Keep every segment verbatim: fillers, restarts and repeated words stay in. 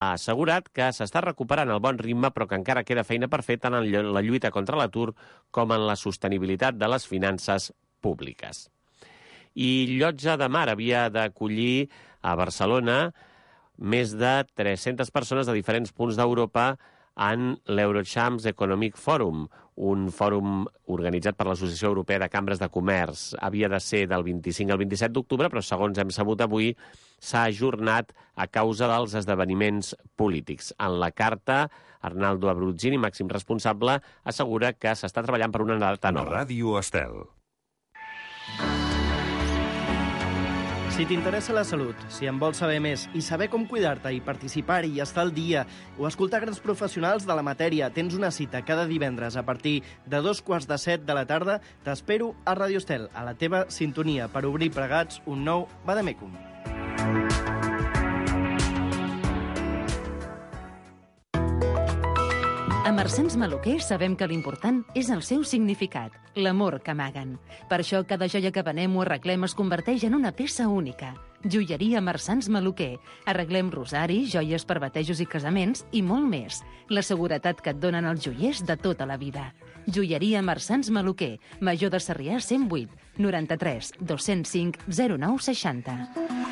ha assegurat que s'està recuperant el bon ritme, però que encara queda feina per fer tant en la lluita contra l'atur com en la sostenibilitat de les finances públiques. I Llotja de Mar havia d'acollir a Barcelona més de tres-centes persones de diferents punts d'Europa en l'Eurochamps Economic Forum, un fòrum organitzat per l'Associació Europea de Cambres de Comerç. Havia de ser del vint-i-cinc al vint-i-set d'octubre, però segons hem sabut avui, s'ha ajornat a causa dels esdeveniments polítics. En la carta, Arnaldo Abruzzini, màxim responsable, assegura que s'està treballant per una data nova. Ràdio Estel. Si t'interessa la salut, si en vols saber més i saber com cuidar-te i participar-hi i estar al dia o escoltar grans professionals de la matèria, tens una cita cada divendres a partir de dos quarts de set de la tarda. T'espero a Ràdio Estel, a la teva sintonia, per obrir plegats un nou Vademecum. A Marsans Maluquer sabem que l'important és el seu significat, l'amor que amaguen. Per això cada joia que venem o arreglem es converteix en una peça única. Joieria Marsans Maluquer. Arreglem rosaris, joies per batejos i casaments i molt més. La seguretat que et donen els joiers de tota la vida. Joieria Marsans Maluquer. Major de Sarrià cent vuit, noranta-tres, dos-cents cinc, zero nou seixanta.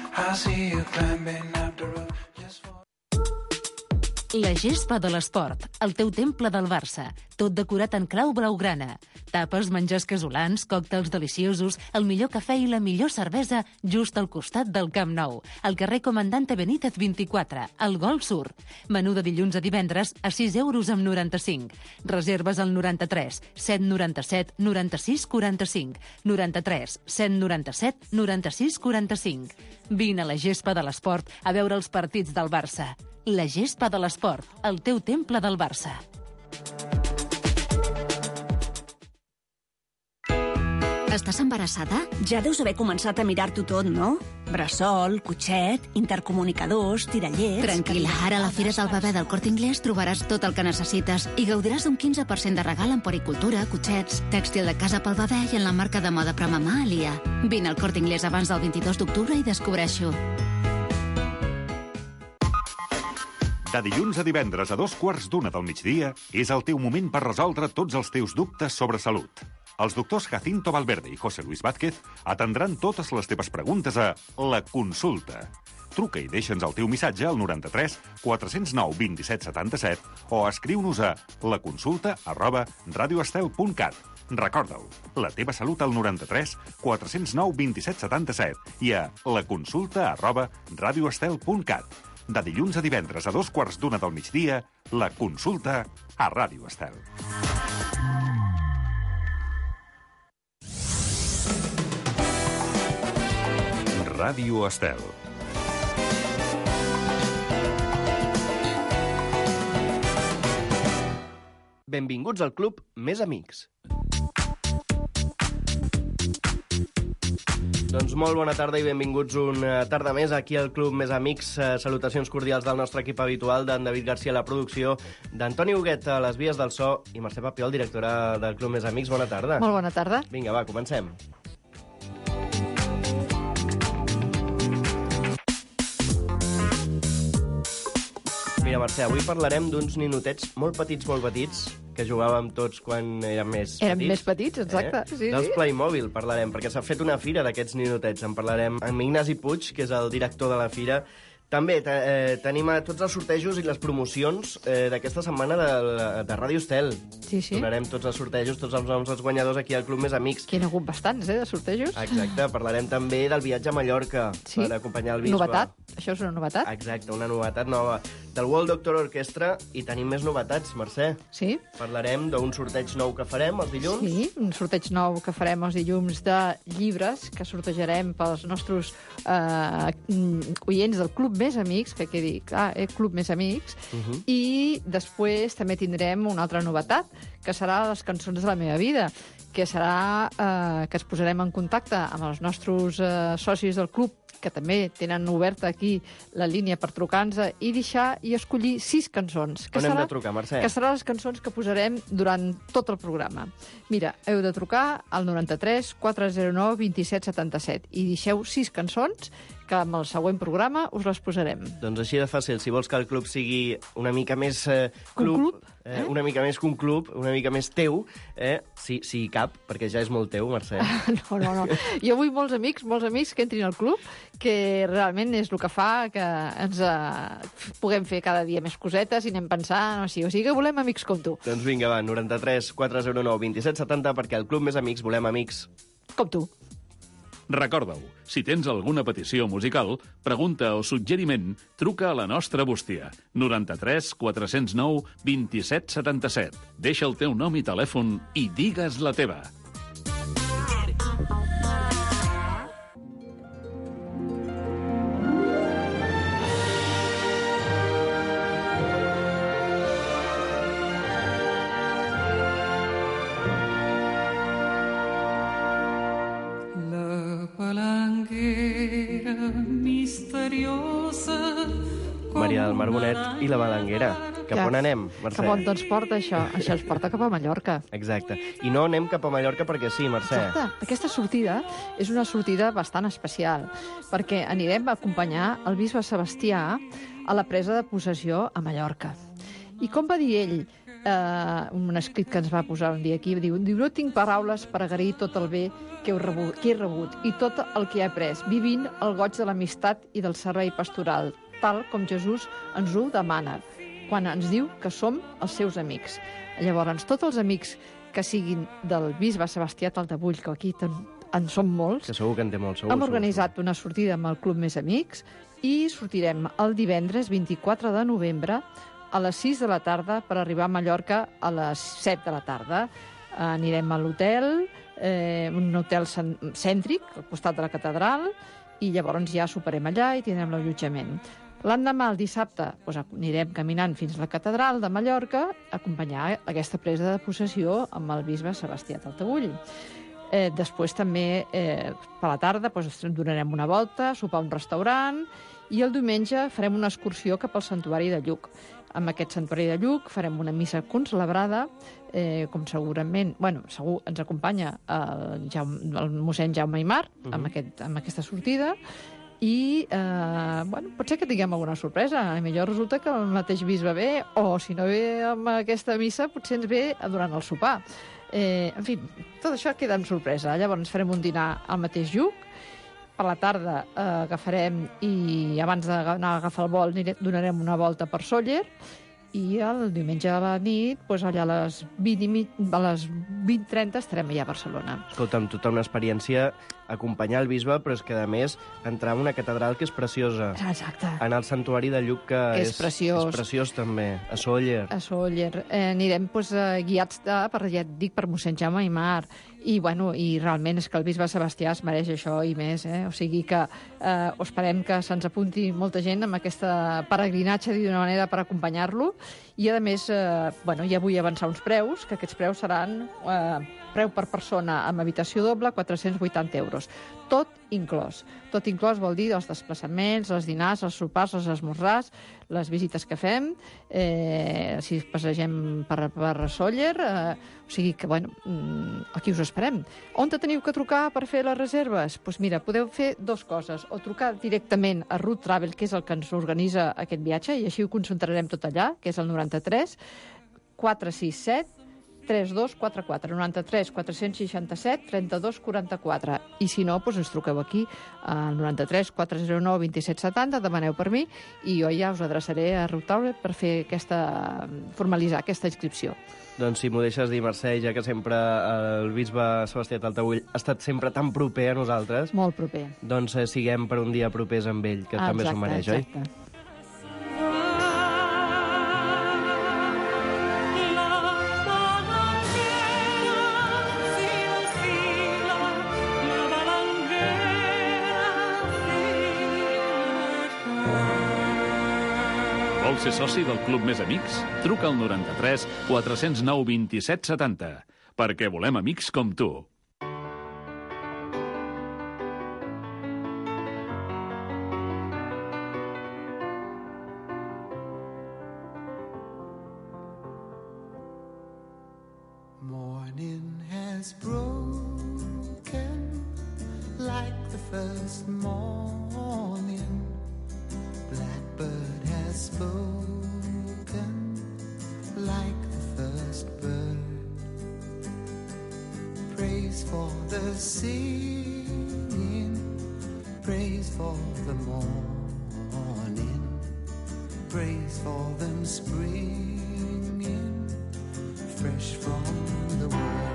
La gespa de l'esport, el teu temple del Barça, tot decorat en clau blaugrana. Tapes, menjars casolans, còctels deliciosos, el millor cafè i la millor cervesa just al costat del Camp Nou, al carrer Comandante Benítez vint-i-quatre, al Golf Sur. Menú de dilluns a divendres a sis euros amb noranta-cinc. Reserves al noranta-tres, set noranta-set, noranta-sis quaranta-cinc, noranta-tres, set noranta-set, noranta-sis quaranta-cinc. Vine a la gespa de l'esport a veure els partits del Barça. La gespa de l'esport, el teu temple del Barça. Estàs embarassada? Ja deus haver començat a mirar-t'ho tot, no? Bressol, cotxet, intercomunicadors, tirallets... Tranquil·la, ara a la Fira del Bebè del Corte Inglés trobaràs tot el que necessites i gaudiràs d'un quinze per cent de regal en puericultura, cotxets, tèxtil de casa pel bebè i en la marca de moda Premamà Alia. Vine al Corte Inglés abans del vint-i-dos d'octubre i descobreix-ho. De dilluns a divendres a dos quarts d'una del migdia és el teu moment per resoldre tots els teus dubtes sobre salut. Els doctors Jacinto Valverde i José Luis Vázquez atendran totes les teves preguntes a La Consulta. Truca i deixa'ns el teu missatge al noranta-tres quatre zero nou vint-i-set setanta-set o escriu-nos a laconsulta arroba radioestel punt cat. Recorda-ho, la teva salut al noranta-tres quatre zero nou vint-i-set setanta-set i a laconsulta arroba radioestel punt cat. De dilluns a divendres a dos quarts d'una del migdia, La Consulta a Ràdio Estel. Ràdio Estel. Benvinguts al Club Més Amics. Doncs molt bona tarda i benvinguts una tarda més aquí al Club Més Amics. Salutacions cordials del nostre equip habitual, d'en David Garcia a la producció, d'Antoni Huguet a les vies del so i Mercè Papiol, directora del Club Més Amics. Bona tarda. Molt bona tarda. Vinga, va, comencem. Mira, Mercè, avui parlarem d'uns ninotets molt petits, molt petits, que jugàvem tots quan érem més petits. Érem més petits, exacte. Eh? Sí, Dels sí. Playmobil parlarem, perquè s'ha fet una fira d'aquests ninotets. En parlarem amb Ignasi Puig, que és el director de la fira. També eh, tenim a tots els sortejos i les promocions eh, d'aquesta setmana de, de Ràdio Estel. Sí, sí. Donarem tots els sortejos, tots els noms dels guanyadors aquí al Club Més Amics. Que hi ha hagut bastants, eh, de sortejos. Exacte, parlarem també del viatge a Mallorca, sí. per acompanyar el bisbe. Novetat, això és una novetat. Exacte, una novetat nova. Del World Doctor Orchestra, i tenim més novetats, Mercè. Sí. Parlarem d'un sorteig nou que farem els dilluns. Sí, un sorteig nou que farem els dilluns de llibres, que sortejarem pels nostres eh, oients del Club Més Amics, que quedi clar, eh, Club Més Amics, uh -huh. i després també tindrem una altra novetat, que serà les cançons de la meva vida, que serà eh, que es posarem en contacte amb els nostres eh, socis del club, que també tenen oberta aquí la línia per trucar-nos i deixar i escollir sis cançons. Que On hem serà, de trucar, Mercè? Que seran les cançons que posarem durant tot el programa. Mira, heu de trucar al noranta-tres quatre zero nou vint-i-set setanta-set i deixeu sis cançons que amb el següent programa us les posarem. Doncs així de fàcil. Si vols que el club sigui una mica més eh, club, Un club? eh? una mica més que un club, una mica més teu, eh? si, si hi cap, perquè ja és molt teu, Mercè. No, no, no. Jo vull molts amics, molts amics que entrin al club, que realment és el que fa que ens eh, puguem fer cada dia més cosetes i anem pensant, o sigui, o sigui que volem amics com tu. Doncs vinga, va, noranta-tres quatre zero nou vint set setanta, perquè al Club Més Amics volem amics Com tu. Recorda-ho, si tens alguna petició musical, pregunta o suggeriment, truca a la nostra bústia. noranta-tres quatre zero nou vint set setanta-set. Deixa el teu nom i telèfon i digues la teva. Maria del Mar Bonet i la Balanguera. Cap Ja. on anem, Mercè? Cap on ens porta això? Això ens porta cap a Mallorca. Exacte. I no anem cap a Mallorca perquè sí, Mercè. Exacte. Aquesta sortida és una sortida bastant especial, perquè anirem a acompanyar el bisbe Sebastià a la presa de possessió a Mallorca. I com va dir ell, eh, un escrit que ens va posar un dia aquí, diu, diu no tinc paraules per agrair tot el bé que he rebut, que he rebut i tot el que he après, vivint el goig de l'amistat i del servei pastoral, tal com Jesús ens ho demana, quan ens diu que som els seus amics. Llavors, tots els amics que siguin del bisbe Sebastià Taltabull, que aquí ten, en som molts, Que segur que en té molt, segur. hem segur, organitzat una sortida amb el Club Més Amics i sortirem el divendres vint-i-quatre de novembre a les sis de la tarda per arribar a Mallorca a les set de la tarda. Anirem a l'hotel, eh, un hotel cèntric, al costat de la catedral, i llavors ja soparem allà i tindrem l'allotjament. L'endemà, el dissabte, doncs anirem caminant fins a la catedral de Mallorca a acompanyar aquesta presa de possessió amb el bisbe Sebastià Taltabull. Eh, després també, eh, per la tarda, doncs, donarem una volta, sopar a un restaurant, i el diumenge farem una excursió cap al Santuari de Lluc. En aquest Santuari de Lluc farem una missa concelebrada, eh, com segurament, bueno, segur ens acompanya el, Jaume, el mossèn Jaume Aymar, uh -huh. amb, aquest, amb aquesta sortida, i eh, bueno, pot ser que tinguem alguna sorpresa. A millor resulta que el mateix bisbe ve, o si no ve amb aquesta missa, potser ens ve durant el sopar. Eh, en fi, tot això queda en sorpresa. Llavors farem un dinar al mateix Lluc, per la tarda eh, agafarem i abans d'anar a agafar el vol donarem una volta per Sóller, i el diumenge a la nit, doncs allà a les vint trenta estarem allà a Barcelona. Escolta'm, tota una experiència acompanyar el bisbe, però és que, a més, entrar en una catedral que és preciosa. Exacte. Anar al santuari de Lluc, que, que és, és preciós. És preciós, també. A Sóller. A Sóller. Eh, anirem doncs, eh, guiats de, per, ja et dic, per mossèn Jaume Aymar. I, bueno, i realment és que el bisbe Sebastià es mereix això i més, eh? O sigui que eh, esperem que se'ns apunti molta gent amb aquesta peregrinatge d'una manera per acompanyar-lo. I, a més, eh, bueno, ja vull avançar uns preus, que aquests preus seran eh, preu per persona amb habitació doble, quatre-cents vuitanta euros. Tot inclòs. Tot inclòs vol dir els desplaçaments, els dinars, els sopars, els esmorzars, les visites que fem, eh, si passegem per, per Sóller, eh, o sigui que, bueno, aquí us esperem. On te teniu que trucar per fer les reserves? Doncs pues mira, podeu fer dues coses, o trucar directament a Root Travel, que és el que ens organitza aquest viatge, i així ho concentrarem tot allà, que és el noranta-tres quatre sis set tres dos quatre quatre, noranta-tres quatre seixanta-set trenta-dos quaranta-quatre. I si no, doncs ens truqueu aquí al noranta-tres quatre zero nou vint set setanta, demaneu per mi i jo ja us adreçaré a Root Travel per fer aquesta, formalitzar aquesta inscripció. Doncs si m'ho deixes dir, Mercè, ja que sempre el bisbe Sebastià Taltabull ha estat sempre tan proper a nosaltres, molt proper, doncs eh, siguem per un dia propers amb ell, que ah, també s'ho mereix, oi? Exacte. Vols ser soci del Club Més Amics? Truca al noranta-tres quatre zero nou vint set setanta, perquè volem amics com tu. Morning has broken like the first morning, blackbird has spoken like the first bird. Praise for the singing, praise for the morning, praise for them springing fresh from the world.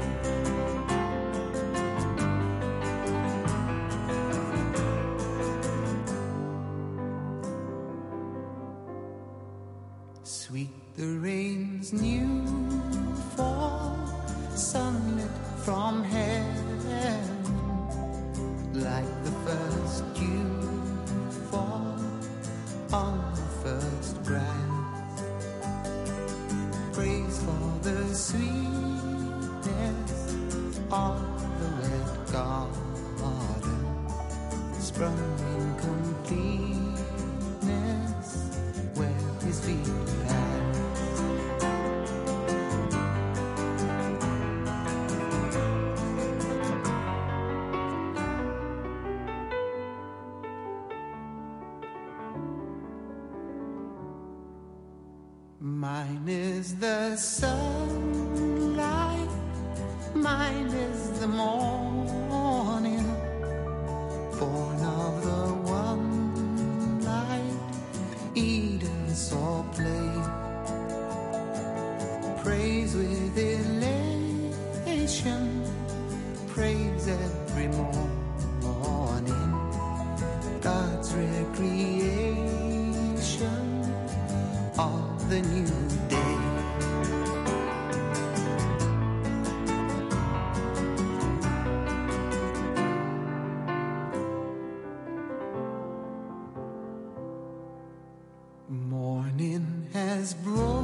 Sweet the rain's new fall, sunlit from heaven, like the first dew fall on the first grass. Praise for the sweetness of the wet garden, sprung in completeness where his feet pass. Mine is the sunlight, mine is the morning, born of the one light Eden saw play. Praise with elation, praise every morning, God's recreation of the new day. Morning has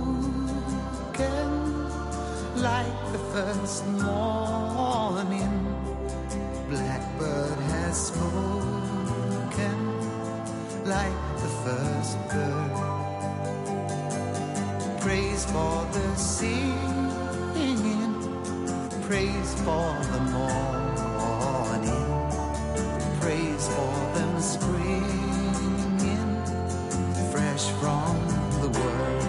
broken like the first morning, blackbird has spoken like the first bird. Praise for the singing, praise for the morning, praise for them springing fresh from the world.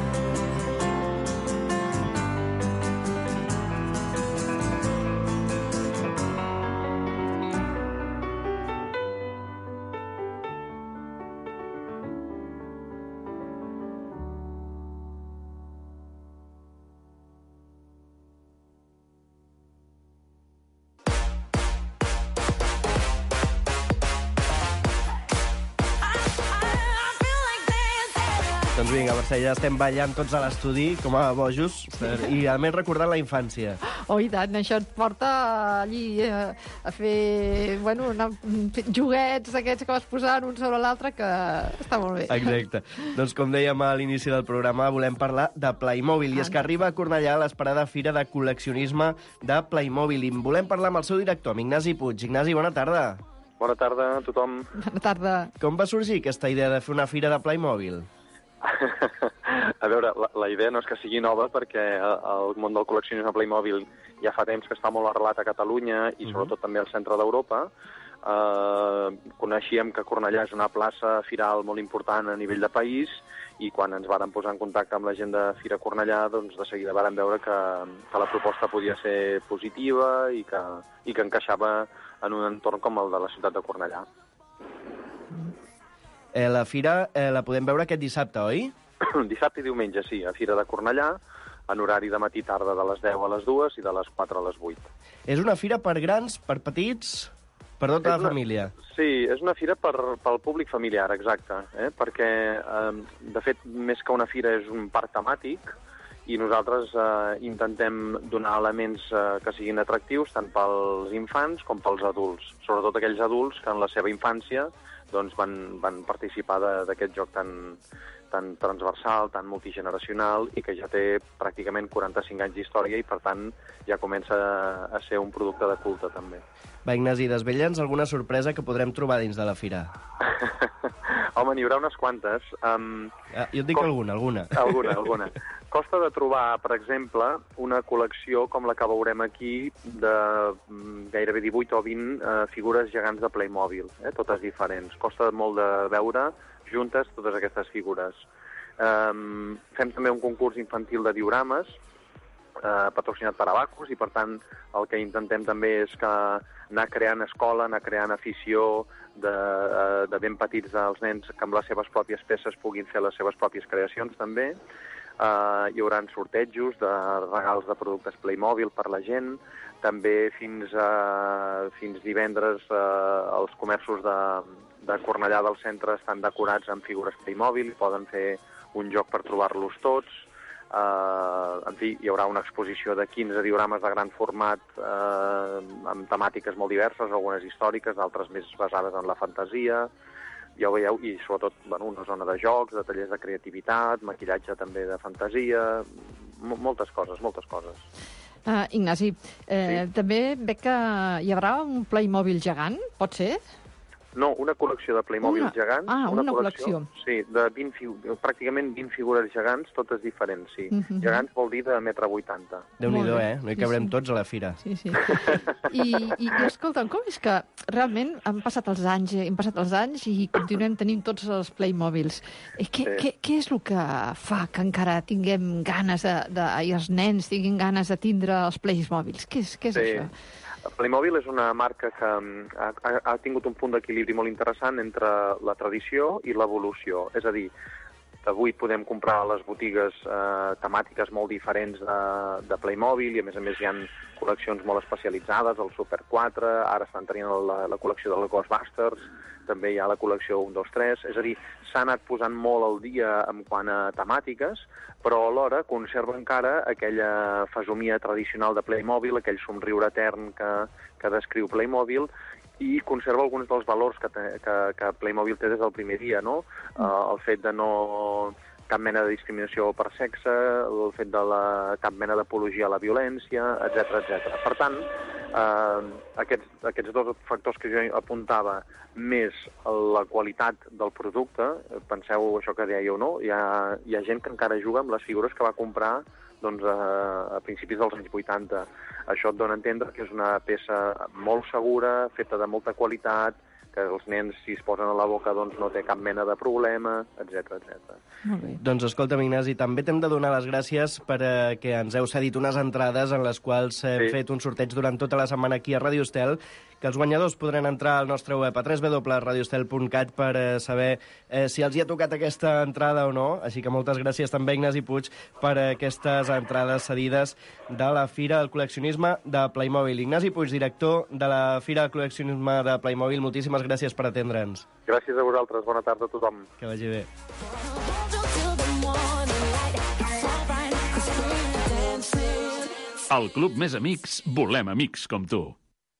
Doncs vinga, Mercè, ja estem ballant tots a l'estudi, com a bojos, per... i a més recordant la infància. Oh, i tant, això et porta allí eh, a fer, bueno, una, joguets d'aquests que vas posant un sobre l'altre, que està molt bé. Exacte. Doncs com dèiem a l'inici del programa, volem parlar de Playmobil, i és que arriba a Cornellà l'esperada fira de col·leccionisme de Playmobil, i volem parlar amb el seu director, amb Ignasi Puig. Ignasi, bona tarda. Bona tarda a tothom. Bona tarda. Com va sorgir aquesta idea de fer una fira de Playmobil? A veure, la, la idea no és que sigui nova, perquè el món del col·leccionisme Playmobil ja fa temps que està molt arrelat a Catalunya i sobretot també al centre d'Europa. Uh, coneixíem que Cornellà és una plaça firal molt important a nivell de país, i quan ens vàrem posar en contacte amb la gent de Fira Cornellà, doncs de seguida vàrem veure que, que la proposta podia ser positiva i que, i que encaixava en un entorn com el de la ciutat de Cornellà. Eh, la fira eh, la podem veure aquest dissabte, oi? Dissabte i diumenge, sí, a Fira de Cornellà, en horari de matí tarda de les deu a les dues i de les quatre a les vuit. És una fira per grans, per petits, per tota la família? Sí, és una fira per, pel públic familiar, exacte, eh? perquè, eh, de fet, més que una fira és un parc temàtic, i nosaltres eh, intentem donar elements eh, que siguin atractius tant pels infants com pels adults, sobretot aquells adults que en la seva infància doncs, van, van participar d'aquest joc tan, tan transversal, tan multigeneracional, i que ja té pràcticament quaranta-cinc anys d'història i, per tant, ja comença a ser un producte de culte, també. Va, Ignasi, desvetlla'ns alguna sorpresa que podrem trobar dins de la fira. Home, n'hi haurà unes quantes. Um, ah, jo et dic cost... alguna, alguna. Alguna, alguna. Costa de trobar, per exemple, una col·lecció com la que veurem aquí de gairebé divuit o vint uh, figures gegants de Playmobil, eh? Totes diferents. Costa molt de veure juntes totes aquestes figures. Um, fem també un concurs infantil de diorames, uh, patrocinat per Abacus, i per tant el que intentem també és que anar creant escola, anar creant afició de, uh, de ben petits dels nens que amb les seves pròpies peces puguin fer les seves pròpies creacions també. Uh, hi haurà sortejos de regals de productes Playmobil per la gent. També fins, a, fins divendres uh, els comerços de, de Cornellà del centre estan decorats amb figures Playmobil i poden fer un joc per trobar-los tots. Uh, en fi, hi haurà una exposició de quinze diorames de gran format uh, amb temàtiques molt diverses, algunes històriques, altres més basades en la fantasia. Ja ho veieu, i sobretot bueno, una zona de jocs, de tallers de creativitat, maquillatge també de fantasia, moltes coses, moltes coses. Uh, Ignasi, eh, sí? També veig que hi haurà un Playmobil gegant, pot ser? No, una col·lecció de Playmobil una... gegants. Ah, una, una col·lecció. Sí, de vint, pràcticament vint figures gegants, totes diferents, sí. Mm -hmm. Gegants vol dir de metre vuitanta. Déu-n'hi-do, eh? No hi cabrem sí, sí. tots a la fira. Sí, sí. I, i, i escolta'm, com és que realment han passat els anys, hem passat els anys i continuem tenint tots els Playmobils. Eh, què, sí. què, què és el que fa que encara tinguem ganes de, de, i els nens tinguin ganes de tindre els Playmobils? Què és, què és sí. això? Playmobil és una marca que ha, ha tingut un punt d'equilibri molt interessant entre la tradició i l'evolució. És a dir, avui podem comprar a les botigues eh, temàtiques molt diferents de, de Playmobil i, a més a més, hi ha col·leccions molt especialitzades, el Super quatre, ara estan tenint la, la col·lecció dels Ghostbusters, també hi ha la col·lecció un, dos, tres... És a dir, s'ha anat posant molt al dia en quant a temàtiques, però alhora conserva encara aquella fesomia tradicional de Playmobil, aquell somriure etern que, que descriu Playmobil, i conserva alguns dels valors que, te, que, que Playmobil té des del primer dia, no? Mm. Uh, el fet de no... cap mena de discriminació per sexe, el fet de la, cap mena d'apologia a la violència, etcètera, etcètera. Per tant, eh, aquests, aquests dos factors que jo apuntava, més la qualitat del producte, penseu això que dèieu, no? Hi ha, hi ha gent que encara juga amb les figures que va comprar doncs, a, a principis dels anys vuitanta. Això et dona a entendre que és una peça molt segura, feta de molta qualitat, que els nens, si es posen a la boca, doncs no té cap mena de problema, etcètera, etcètera. Molt bé. Doncs escolta'm, Ignasi, també t'hem de donar les gràcies perquè ens heu cedit unes entrades en les quals hem sí. fet un sorteig durant tota la setmana aquí a Ràdio Estel, que els guanyadors podran entrar al nostre web a w w w punt radio estel punt cat per eh, saber eh, si els hi ha tocat aquesta entrada o no. Així que moltes gràcies també, Ignasi Puig, per aquestes entrades cedides de la Fira del Col·leccionisme de Playmobil. Ignasi Puig, director de la Fira del Col·leccionisme de Playmobil, moltíssimes gràcies per atendre'ns. Gràcies a vosaltres. Bona tarda a tothom. Que vagi bé. Al Club Més Amics volem amics com tu.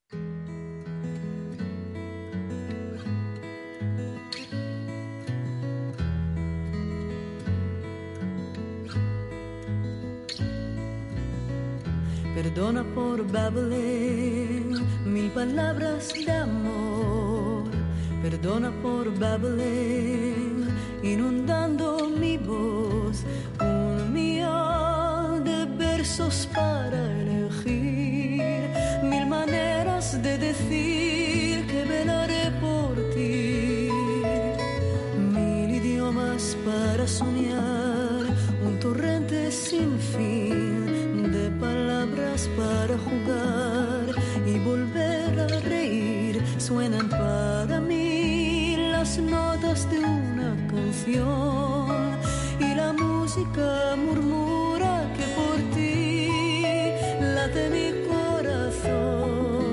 Perdona por babbling mil palabras de amor. Perdona por babbling inundando mi voz. Un millón de versos para elegir. Mil maneras de decir que velaré por ti. Mil idiomas para soñar. Un torrente sin fin. Palabras para jugar y volver a reír. Suenan para mí las notas de una canción y la música murmura que por ti late mi corazón.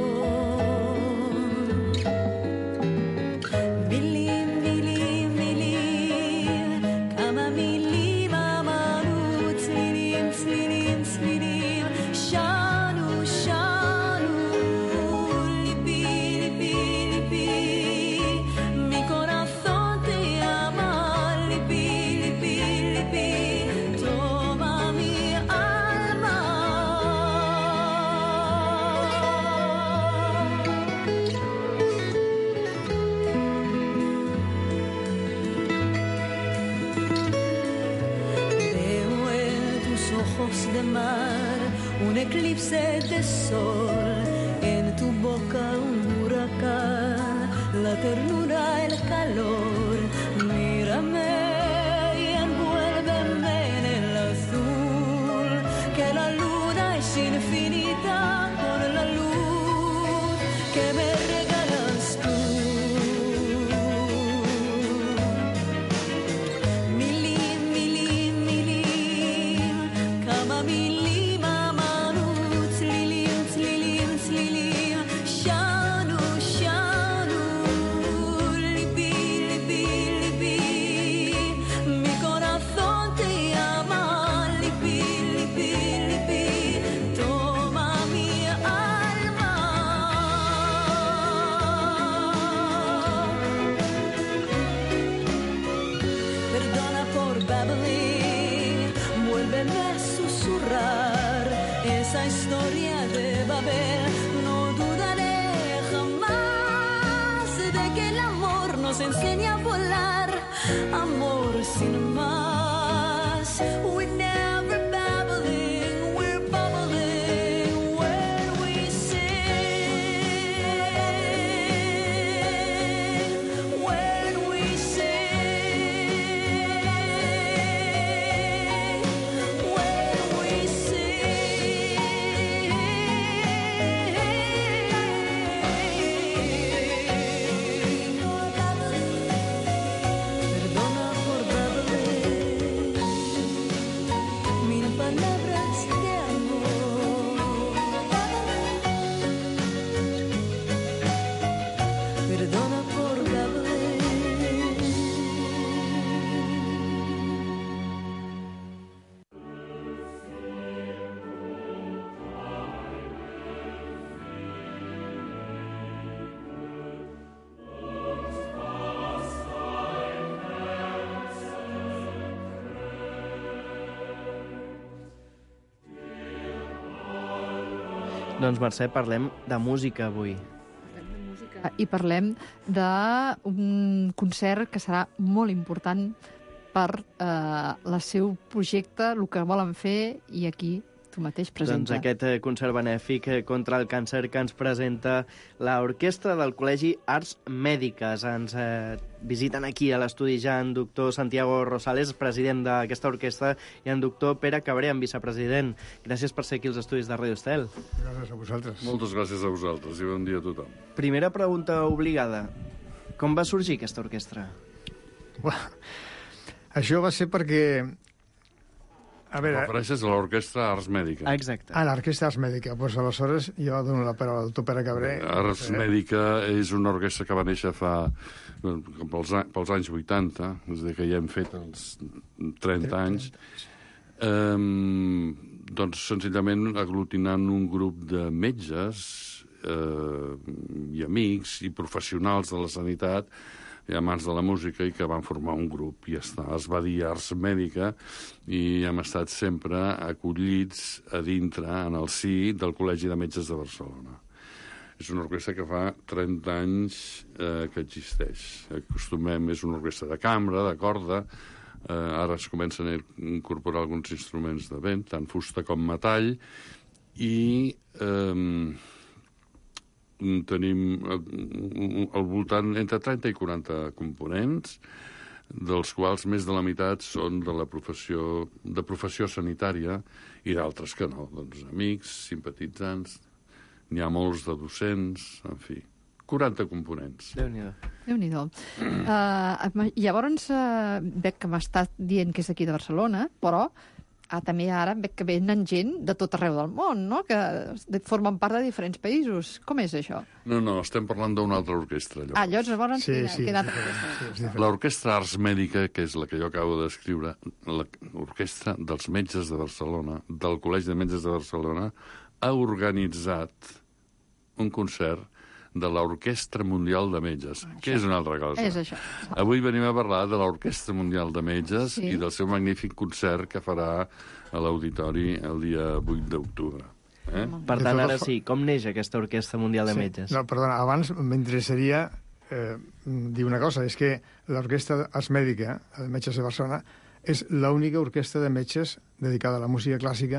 Bilim, bilim, bilim, kama milim amaru, tzlilim, tzlilim, tzlilim. Toma de mar, un eclipse de sol, en tu boca un huracán, la ternura, el calor, mírame y envuélveme en el azul, que la luna es infinita con la luz que me regalas tú. Milim, milim, milim, kama milim amanu, tzlilim, tzlilim, tzlilim, shanu, shanu, libi, libi, libi, mi corazón te ama, libi, libi, libi, toma mi alma. Perdona por babbling, vuélveme a susurrar esa historia de Babel. No dudaré jamás de que el amor nos enseña a volar. Amor sin más. We're never babbling, we're bubbling when we sing. When we sing. When we sing. Perdona por babbling, mil palabras de amor. Perdona por babbling. Doncs, Mercè, parlem de música avui. I parlem d'un concert que serà molt important per eh, el seu projecte, el que volen fer, i aquí tu mateix presenta. Doncs aquest eh, concert benèfic eh, contra el càncer que ens presenta l'Orquestra del Col·legi Arts Mèdiques. Ens eh, visiten aquí a l'estudi ja en doctor Santiago Rosales, president d'aquesta orquestra, i en doctor Pere Cabré, en vicepresident. Gràcies per ser aquí als estudis de Radio Estel. Gràcies a vosaltres. Moltes gràcies a vosaltres i bon dia a tothom. Primera pregunta obligada. Com va sorgir aquesta orquestra? Uah. Això va ser perquè... A veure... Refereixes a l'Orquestra Arts Mèdica. Ah, exacte. A l'Orquestra Arts Mèdica. Doncs pues, aleshores jo dono la paraula al doctor Pere Cabré. Arts eh... Mèdica és una orquestra que va néixer fa... pels, pels anys vuitanta, des que ja hem fet els trenta anys. Um, doncs, senzillament, aglutinant un grup de metges eh, i amics i professionals de la sanitat i amants de la música, i que van formar un grup, i ja està. Es va dir Arts Mèdica, i hem estat sempre acollits a dintre, en el si, del Col·legi de Metges de Barcelona. És una orquestra que fa trenta anys eh, que existeix. Acostumem, és una orquestra de cambra, de corda, eh, ara es comencen a incorporar alguns instruments de vent, tant fusta com metall, i... Eh, tenim al voltant entre trenta i quaranta components, dels quals més de la meitat són de la professió, de professió sanitària, i d'altres que no, doncs amics, simpatitzants, n'hi ha molts de docents, en fi, quaranta components. Déu-n'hi-do. Déu-n'hi-do. Uh, llavors, uh, veig que m'ha estat dient que és aquí de Barcelona, però ah, també ara veig que venen gent de tot arreu del món, no?, que formen part de diferents països. Com és això? No, no, estem parlant d'una altra orquestra. Llavors. Ah, llavors llavors sí, quina, sí, quina sí, altra sí, sí. L'Orquestra Arts Mèdica, que és la que jo acabo de descriure, l'Orquestra dels Metges de Barcelona, del Col·legi de Metges de Barcelona, ha organitzat un concert de l'Orquestra Mundial de Metges, això. Que és una altra cosa. És això. Avui venim a parlar de l'Orquestra Mundial de Metges, sí, i del seu magnífic concert que farà a l'Auditori el dia vuit d'octubre. Eh? Per tant, ara sí, com neix aquesta Orquestra Mundial de sí. Metges? No, perdona, abans m'interessaria eh, dir una cosa, és que l'Orquestra Arts Mèdica de Metges de Barcelona és l'única orquestra de metges dedicada a la música clàssica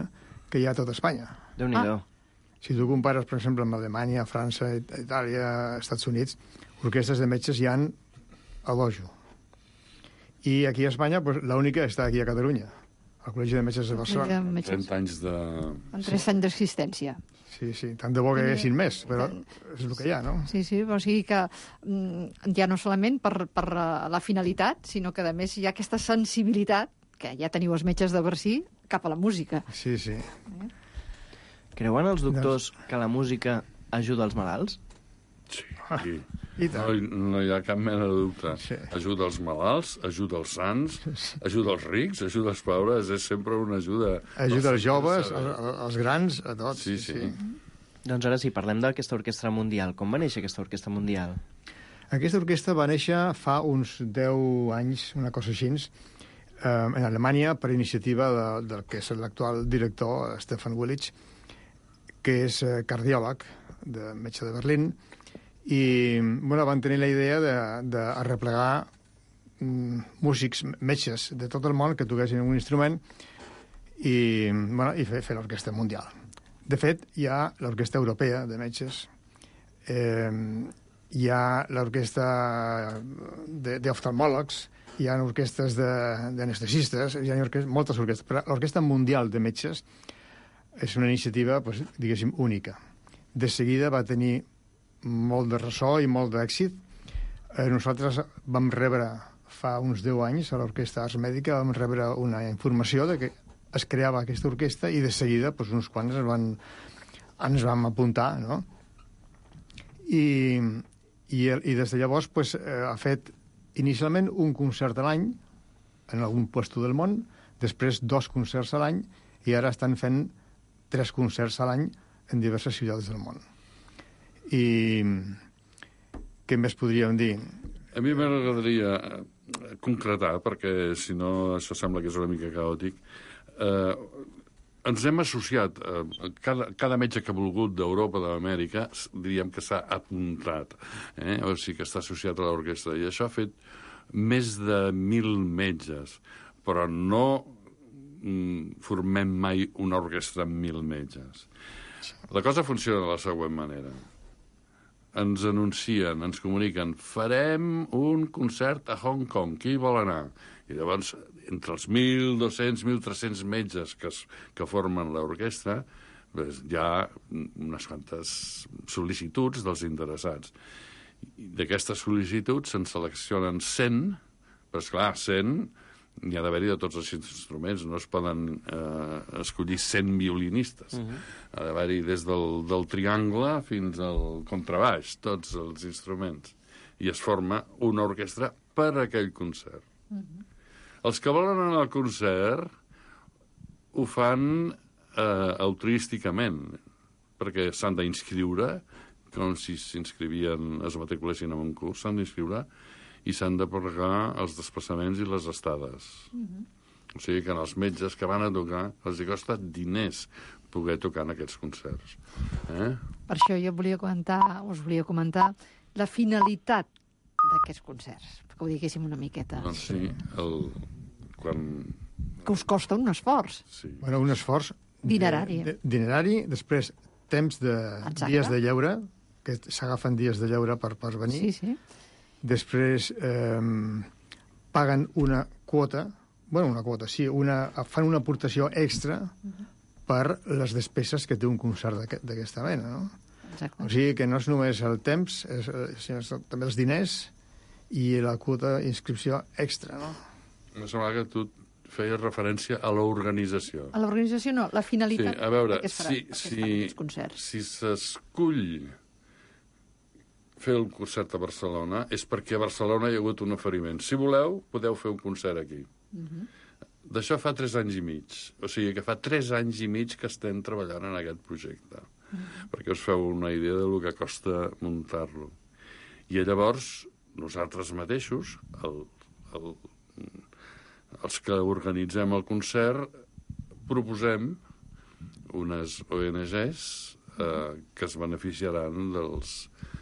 que hi ha a tot Espanya. Déu-n'hi-do. Si tu compares, per exemple, amb Alemanya, França, Itàlia, Estats Units, orquestres de metges hi ha a l'Ojo. I aquí a Espanya, pues, l'única està aquí a Catalunya, al Col·legi de Metges de Barcelona. De metges. trenta anys de... En tres anys d'existència. Sí, sí, tant de bo que hi haguessin més, però és el que hi ha, no? Sí, sí, o sigui que mm, ja no solament per, per la finalitat, sinó que, a més, hi ha aquesta sensibilitat, que ja teniu els metges de Bercí, cap a la música. Sí, sí. Eh? Creuen els doctors que la música ajuda els malalts? Sí. sí. I tant. No, hi- no hi ha cap mena de dubte. Sí. Ajuda els malalts, ajuda els sants, ajuda els rics, ajuda els pobres, és sempre una ajuda. Ajuda els joves, els, els grans, a tots. Sí, sí. sí. Doncs ara sí, parlem d'aquesta orquestra mundial. Com va néixer aquesta orquestra mundial? Aquesta orquestra va néixer fa uns deu anys, una cosa així, eh, en Alemanya, per iniciativa de, del que és l'actual director, Stefan Willich, que és eh, cardiòleg, de metge de Berlín, i bueno, van tenir la idea de, de arreplegar mm, músics, metges de tot el món que toquessin un instrument i, bueno, i fer, fer l'orquestra mundial. De fet, hi ha l'orquestra europea de metges, eh, hi ha l'orquestra d'oftalmòlegs, hi ha orquestres d'anestesistes, hi ha orquestres, moltes orquestres, però l'orquestra mundial de metges és una iniciativa, pues, diguéssim, única. De seguida va tenir molt de ressò i molt d'èxit. Eh, nosaltres vam rebre, fa uns deu anys, a l'Orquestra Ars Mèdica, vam rebre una informació de que es creava aquesta orquestra i de seguida pues, uns quants ens, van, ens vam apuntar, no? I, i, i des de llavors pues, eh, ha fet inicialment un concert a l'any en algun puesto del món, després dos concerts a l'any i ara estan fent tres concerts a l'any en diverses ciutats del món. I què més podríem dir? A mi m'agradaria concretar, perquè si no això sembla que és una mica caòtic. Eh, ens hem associat, eh, cada, cada metge que ha volgut d'Europa, d'Amèrica, diríem que s'ha apuntat, eh? O sigui que està associat a l'orquestra. I això ha fet més de mil metges, però no mm, formem mai una orquestra amb mil metges. La cosa funciona de la següent manera. Ens anuncien, ens comuniquen, farem un concert a Hong Kong, qui vol anar? I llavors, entre els mil dos-cents, mil tres-cents metges que, es, que formen l'orquestra, doncs hi ha unes quantes sol·licituds dels interessats. D'aquestes sol·licituds se'n seleccionen cent, però esclar, cent n'hi ha d'haver-hi de tots els instruments, no es poden eh, escollir cent violinistes. Uh-huh. Ha d'haver-hi des del, del triangle fins al contrabaix, tots els instruments. I es forma una orquestra per a aquell concert. Uh-huh. Els que volen anar al concert ho fan eh, altruísticament, perquè s'han d'inscriure, com si s'inscrivien, es matriculessin en un curs, s'han d'inscriure, i s'han de pagar els desplaçaments i les estades. Uh-huh. O sigui que els metges que van a tocar els hi costa diners poder tocar en aquests concerts. Eh? Per això jo volia comentar, us volia comentar la finalitat d'aquests concerts, que ho diguéssim una miqueta. Doncs sí, el... quan... Que us costa un esforç. Sí. Bueno, un esforç... Dinerari. De, de, dinerari, després temps de Exacte. Dies de lleure, que s'agafen dies de lleure per, per venir. Sí, sí. Després eh, paguen una quota, bueno, una quota, sí, una, fan una aportació extra uh-huh. per les despeses que té un concert d'aquesta mena, no? Exacte. O sigui que no és només el temps, és, sinó també els diners i la quota d'inscripció extra, no? Em sembla que tu feies referència a l'organització. A l'organització no, la finalitat sí, a veure, que es farà, si, que es si, fan aquests concerts. Si s'escull fer el concert a Barcelona és perquè a Barcelona hi ha hagut un oferiment. Si voleu, podeu fer un concert aquí. Uh-huh. D'això fa tres anys i mig. O sigui que fa tres anys i mig que estem treballant en aquest projecte. Uh-huh. Perquè us feu una idea del que costa muntar-lo. I llavors, nosaltres mateixos, el, el, els que organitzem el concert, proposem unes O N Ges eh, que es beneficiaran dels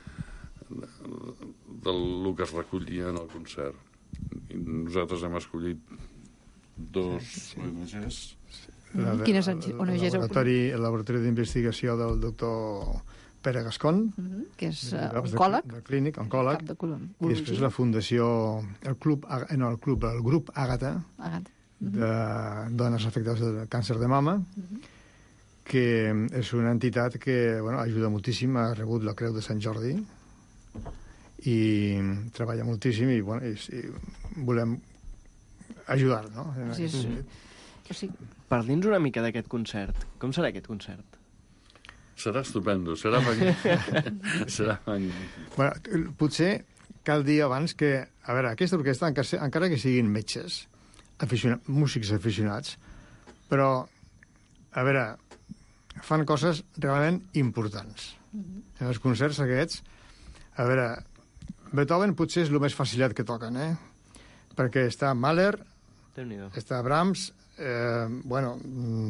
del que es recollia en el concert. I nosaltres hem escollit dos O N Ges La de, Quines O N Gs el, heu laboratori, el laboratori d'investigació del doctor Pere Gascon, Uh -huh. Que és uh, de, oncòleg. de clínic, oncòleg. Cap de colom. I després la fundació, el club, Aga- no, el club, el grup Àgata, Àgata. de dones afectades de càncer de mama, que és una entitat que bueno, ajuda moltíssim, ha rebut la Creu de Sant Jordi i treballa moltíssim i, bueno, i, i volem ajudar, no? En Sí, aquest sí. sentit. O sigui, Parli'ns una mica d'aquest concert. Com serà aquest concert? Serà estupendo, serà magnífic. serà magnífic. Bueno, potser cal dir abans que, a veure, aquesta orquestra, encara, encara que siguin metges, aficionats, músics aficionats, però, a veure, fan coses realment importants. En els concerts aquests, a veure, Beethoven potser és el més facilat que toquen, eh? Perquè està Mahler, Déu-n'hi-do. està Brahms, eh, bueno, mm,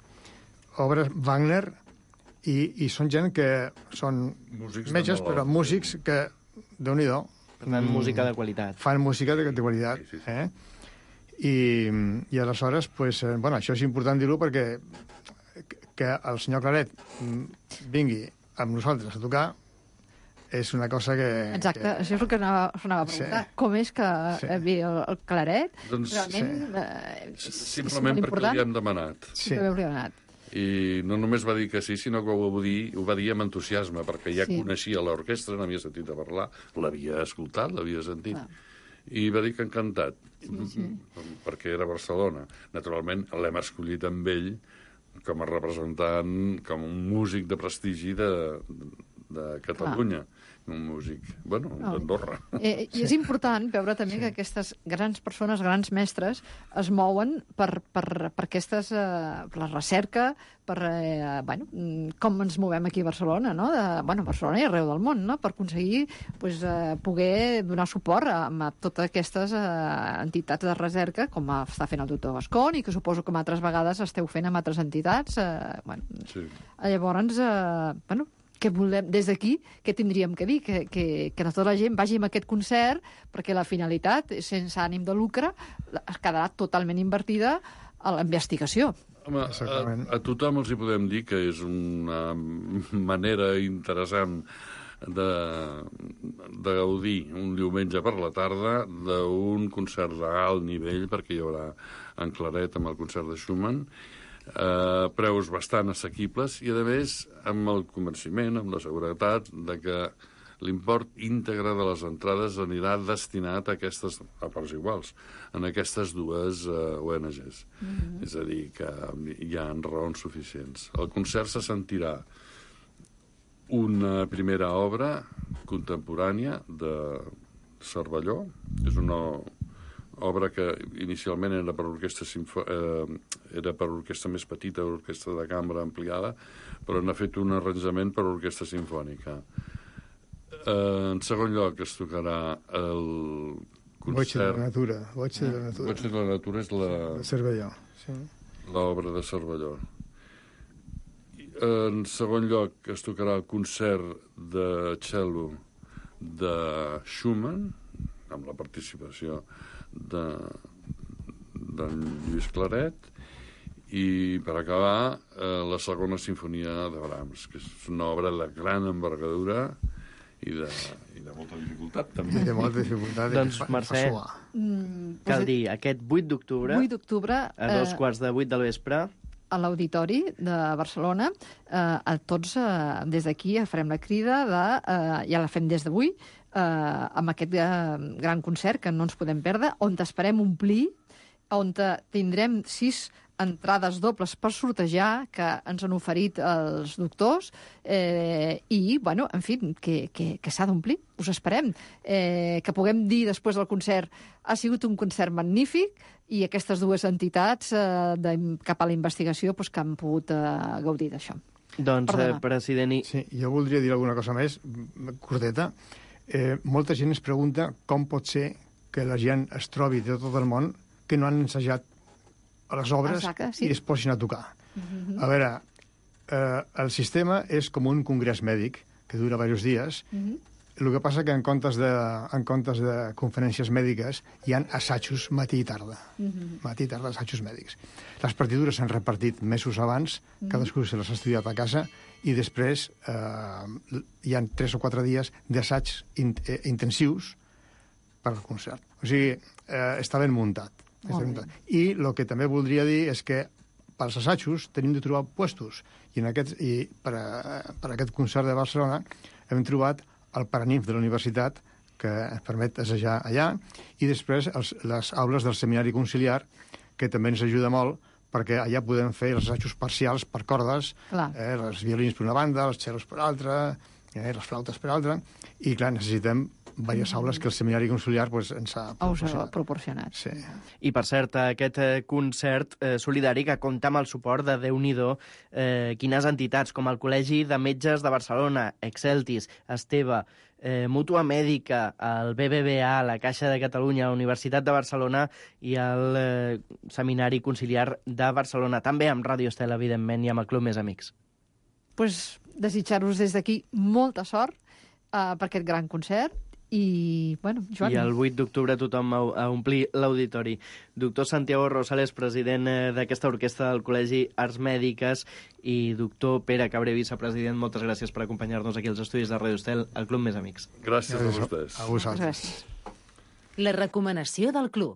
obres Wagner, i, i són gent que són Músics de metges, molt però alt músics que, Déu-n'hi-do, Per tant, música de qualitat. fan música de, de qualitat. Sí, sí, sí. Eh? I, I aleshores, pues, eh, bueno, això és important dir-ho perquè que el senyor Claret mm, vingui amb nosaltres a tocar és una cosa que... exacte, que... això és el que anava, us anava a preguntar. Sí. Com és que Sí. sí. ve el, el Claret? Doncs, Realment, eh, és, Simplement és molt perquè important. li hem demanat. Sí. Simplement li hem demanat. I no només va dir que sí, sinó que ho va dir, ho va dir amb entusiasme, perquè ja Sí. coneixia l'orquestra, n'havia sentit a parlar, l'havia escoltat, l'havia sentit. Clar. I va dir que encantat, Sí, sí. perquè era a Barcelona. Naturalment, l'hem escollit amb ell com a representant, com un músic de prestigi de, de Catalunya. Un músic, bueno, Oh. d'Andorra. Eh, I és important veure també sí. que aquestes grans persones, grans mestres, es mouen per, per, per aquestes, eh, per la recerca, per eh, bueno, mm, com ens movem aquí a Barcelona, no? De, bueno, a Barcelona i arreu del món, no? Per aconseguir pues, eh, poder donar suport a, a totes aquestes eh, entitats de recerca, com està fent el doctor Gascon, i que suposo que altres vegades esteu fent amb altres entitats. Eh, bueno, Sí. llavors, eh, bueno, que volem, des d'aquí, què tindríem que dir? Que, que, que tota la gent vagi a aquest concert, perquè la finalitat, sense ànim de lucre, es quedarà totalment invertida a la investigació. Home, a, a tothom els hi podem dir que és una manera interessant de, de gaudir un diumenge per la tarda d'un concert d'alt nivell, perquè hi haurà en Claret amb el concert de Schumann, eh, preus bastant assequibles i, a més, amb el convenciment, amb la seguretat de que l'import íntegre de les entrades anirà destinat a aquestes, a parts iguals, en aquestes dues uh, O N Gs. Mm-hmm. És a dir, que hi ha raons suficients. El concert se sentirà una primera obra contemporània de Cervelló. És una obra que inicialment era per orquestra sinfo... eh, era per orquestra més petita, orquestra de cambra ampliada, però n'ha fet un arranjament per orquestra sinfònica. Eh, en segon lloc es tocarà el Voce de concert... la natura. Voce de la natura. Voce de la natura és la... De Cervelló. Sí. l'obra de Cervelló. En segon lloc es tocarà el concert de cello de Schumann, amb la participació de, de Lluís Claret, i per acabar eh, la segona sinfonia de Brahms, que és una obra de gran envergadura i de, i de molta dificultat, també. I de molta dificultat. Doncs, fa, Mercè, fa suar. Mm, cal dir, aquest vuit d'octubre, vuit d'octubre, a dos eh, quarts de vuit del vespre, a l'Auditori de Barcelona, eh, a tots, eh, des d'aquí, farem la crida, de, eh, ja la fem des d'avui, eh, amb aquest eh, gran concert que no ens podem perdre, on t'esperem omplir, on te tindrem sis entrades dobles per sortejar que ens han oferit els doctors eh, i, bueno, en fi, que, que, que s'ha d'omplir. Us esperem. Eh, que puguem dir després del concert ha sigut un concert magnífic i aquestes dues entitats eh, de, cap a la investigació pues, que han pogut eh, gaudir d'això. doncs, eh, president... I... Sí, jo voldria dir alguna cosa més, curteta. Eh, molta gent es pregunta com pot ser que la gent es trobi de tot el món que no han ensajat a les obres Exacte, sí. i es posin a tocar. Mm-hmm. A veure, eh, el sistema és com un congrés mèdic que dura diversos dies Mm-hmm. El que passa que en comptes de, en comptes de conferències mèdiques hi han assajos matí i tarda. Mhm. Matí i tarda, assajos mèdics. Les partitures s'han repartit mesos abans, Mhm. cadascú se les ha estudiat a casa, i després eh, hi han tres o quatre dies d'assaigs in, eh, intensius per al concert. O sigui, eh, està ben muntat. Està ben muntat. I el que també voldria dir és que pels assajos tenim de trobar puestos. I, en aquest, i per, a, per a aquest concert de Barcelona hem trobat el Paranimf de la universitat, que ens permet assajar allà, i després els, les aules del seminari conciliar, que també ens ajuda molt, perquè allà podem fer els assajos parcials per cordes, eh, els violins per una banda, els cellos per altra, eh, les flautes per altra, i clar, necessitem diverses aules que el seminari conciliar pues, ens ha proporcionat. Us ha proporcionat. Sí. I, per cert, aquest eh, concert eh, solidari que compta amb el suport de Déu-n'hi-do eh, quines entitats, com el Col·legi de Metges de Barcelona, Exceltis, Esteve, eh, Mútua Mèdica, el B B V A, la Caixa de Catalunya, la Universitat de Barcelona i el eh, Seminari Conciliar de Barcelona. També amb Ràdio Estel, evidentment, i amb el Club Més Amics. Pues, desitjar-vos des d'aquí molta sort uh, per aquest gran concert. I, bueno, Joan... I el vuit d'octubre tothom a, a omplir l'auditori. Doctor Santiago Rosales, president eh, d'aquesta orquestra del Col·legi Arts Mèdiques, i doctor Pere Cabré, vicepresident, moltes gràcies per acompanyar-nos aquí als estudis de Ràdio Estel, al Club Més Amics. Gràcies a vostès. A vosaltres. La recomanació del club.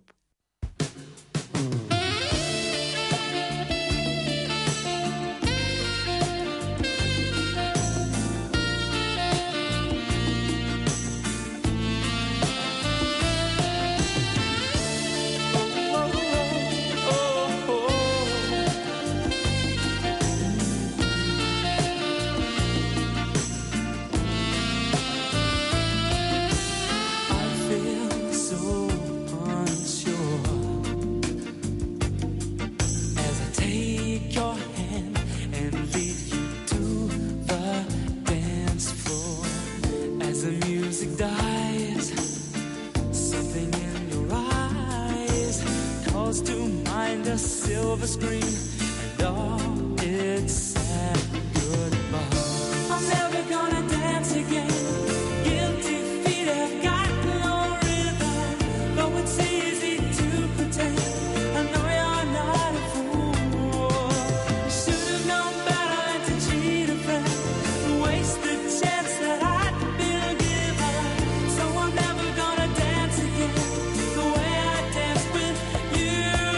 Silver screen and all its sad goodbye. I'm never gonna dance again. Guilty feet have got no rhythm. Though it's easy to pretend, I know you're not a fool. You should have known better than to cheat a friend, waste the chance that I'd been given. So I'm never gonna dance again the way I danced with you.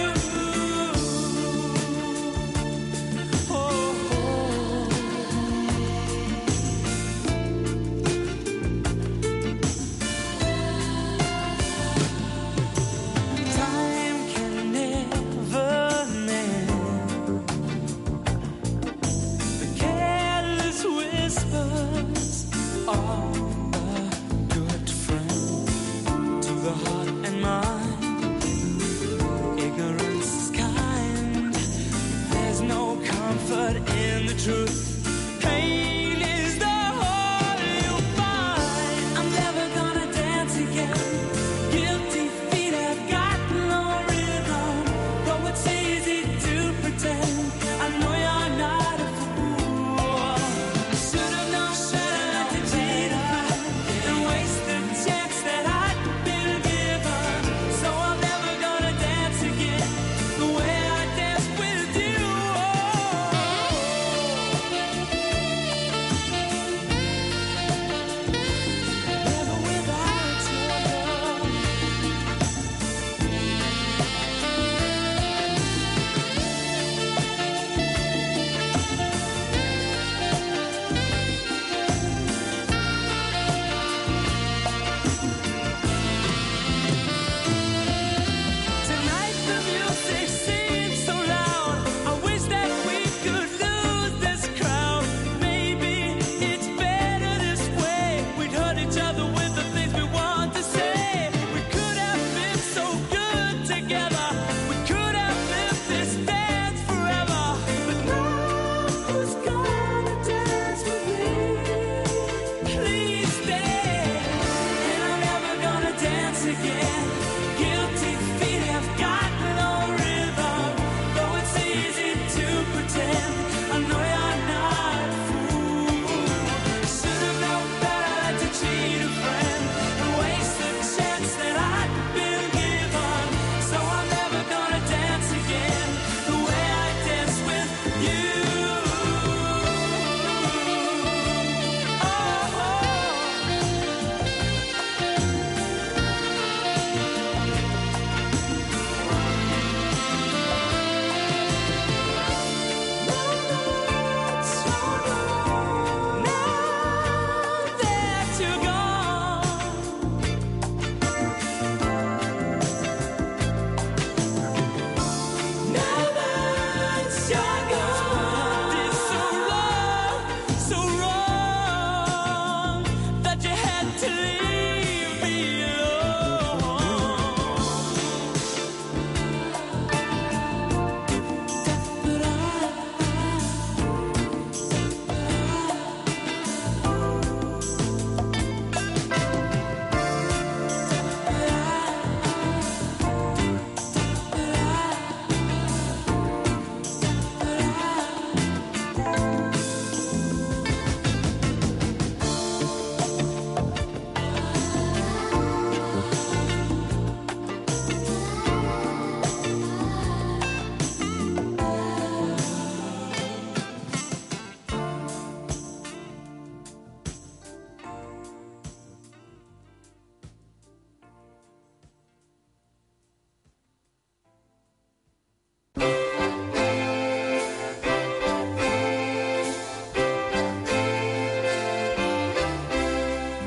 In the truth, pain is the whole you'll find. I'm never gonna dance again. Guilty feet have got no rhythm. Though it's easy to pretend, I know you're not a fool. I should have known better than to cheat and waste the chance that I'd been given. So I'm never gonna dance again the way I danced with you.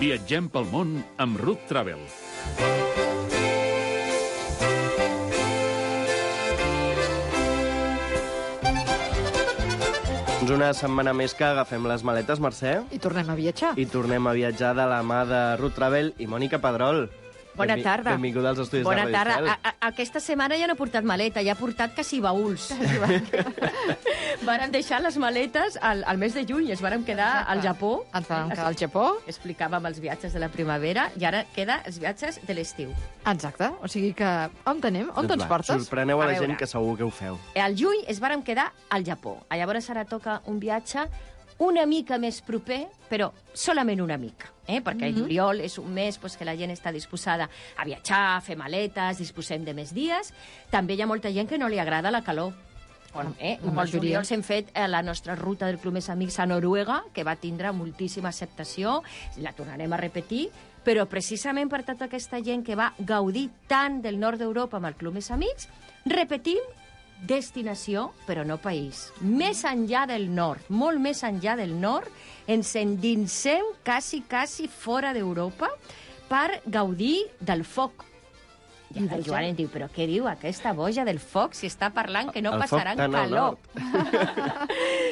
Viatgem pel món amb Ruth Travel. Una setmana més que agafem les maletes, Mercè. I tornem a viatjar. I tornem a viatjar de la mà de Ruth Travel i Mònica Pedrol. Bona Benvi tarda. Benvinguda als estudis Bona de Radio tarda. Estel. A, a, aquesta setmana ja no he portat maleta, ja he portat quasi baúls. Vàrem deixar les maletes al, al mes de juny, es vàrem quedar Exacte. al Japó. Ens vam quedar al Japó. Explicàvem els viatges de la primavera i ara queda els viatges de l'estiu. Exacte. O sigui que, on anem? On Doncs ens va, portes? Sorpreneu a, A la gent veure. que segur que ho feu. Al juny es vàrem quedar al Japó. Llavors ara toca un viatge una mica més proper, però solament una mica, eh? perquè el juliol és un mes pues, que la gent està disposada a viatjar, a fer maletes, disposem de més dies. També hi ha molta gent que no li agrada la calor. Bueno, eh? La Molts majoria. juliols hem fet eh, la nostra ruta del Club Més Amics a Noruega, que va tindre moltíssima acceptació, la tornarem a repetir, però precisament per tota aquesta gent que va gaudir tant del nord d'Europa amb el Club Més Amics, repetim destinació, però no país. Més enllà del nord, molt més enllà del nord, ens endinsem quasi, quasi fora d'Europa per gaudir del foc. I el Joan em diu, però què diu aquesta boja del foc si està parlant que no El foc passaran tan al calor?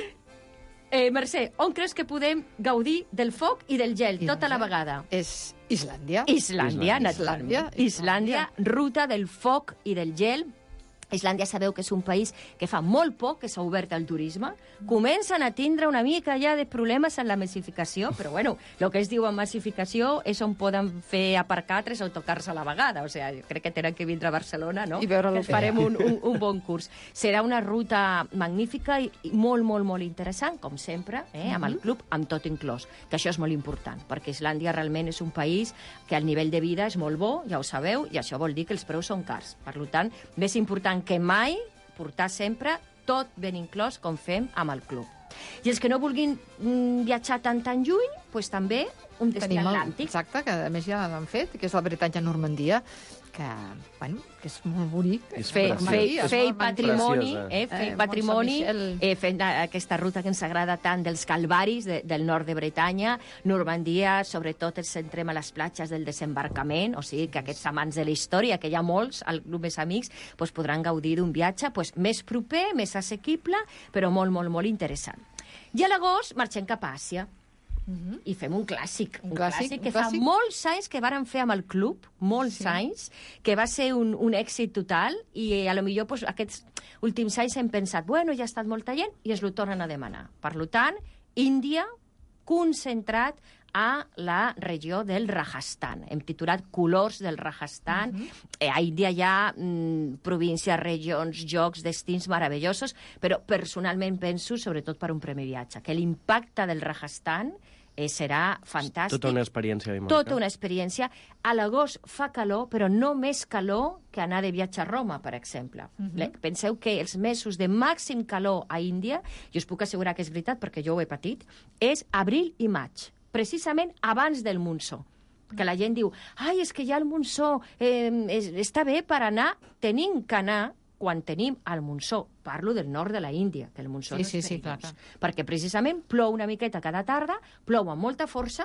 eh, Mercè, on creus que podem gaudir del foc i del gel tota la vegada? És Islàndia. Islàndia, Islàndia. naturalment. Islàndia, ruta del foc i del gel. Islàndia sabeu que és un país que fa molt poc que s'ha obert al turisme. Comencen a tindre una mica ja de problemes en la massificació, però bueno, el que es diu en massificació és on poden fer aparcar tres autocars a la vegada. O sigui, crec que tenen que vindre a Barcelona, no? I veure el que que farem hi ha. un, un, un bon curs. Serà una ruta magnífica i, i molt, molt, molt interessant, com sempre, eh, amb el club, amb tot inclòs, que això és molt important, perquè Islàndia realment és un país que el nivell de vida és molt bo, ja ho sabeu, i això vol dir que els preus són cars. Per tant, més important que mai portar sempre tot ben inclòs com fem amb el club. I els que no vulguin mm, viatjar tant tan lluny, doncs també un destí Tenim el, atlàntic. exacte, que a més ja l'han fet, que és la Bretanya-Normandia, que, bueno, que és molt bonic. És Fer, preciós. fer, És fer molt patrimoni, preciosa. eh, fer Eh, patrimoni, Mont Saint-Michel. eh, fent aquesta ruta que ens agrada tant dels Calvaris de, del nord de Bretanya, Normandia, sobretot ens centrem a les platges del desembarcament, o sigui que aquests amants de la història, que hi ha molts al Club Més Amics, doncs podran gaudir d'un viatge doncs, més proper, més assequible, però molt, molt, molt interessant. I a l'agost marxem cap a Àsia. Uh-huh. I fem un clàssic, un, Un un clàssic, clàssic, un que clàssic. fa molts anys que vàrem fer amb el club, molts Sí. sí. anys, que va ser un, un èxit total, i a lo millor pues, aquests últims anys hem pensat, bueno, ja ha estat molta gent, i es lo tornen a demanar. Per tant, Índia, concentrat a la regió del Rajasthan. Hem titulat Colors del Rajasthan. Uh-huh. eh, a Índia hi ha mm, províncies, regions, jocs, destins meravellosos, però personalment penso, sobretot per un primer viatge, que l'impacte del Rajasthan eh, serà fantàstic. Tota una experiència, Mònica. Tota una experiència. A l'agost fa calor, però no més calor que anar de viatge a Roma, per exemple. Uh -huh. Penseu que els mesos de màxim calor a Índia, jo us puc assegurar que és veritat, perquè jo ho he patit, és abril i maig, precisament abans del monsó. Que la gent diu, ai, és que ja el monsó eh, és, està bé per anar, tenim que anar quan tenim el monsó. Parlo del nord de la Índia, que el monsó Sí, no és sí, sí, perillós. clar, Perquè precisament plou una miqueta cada tarda, plou amb molta força,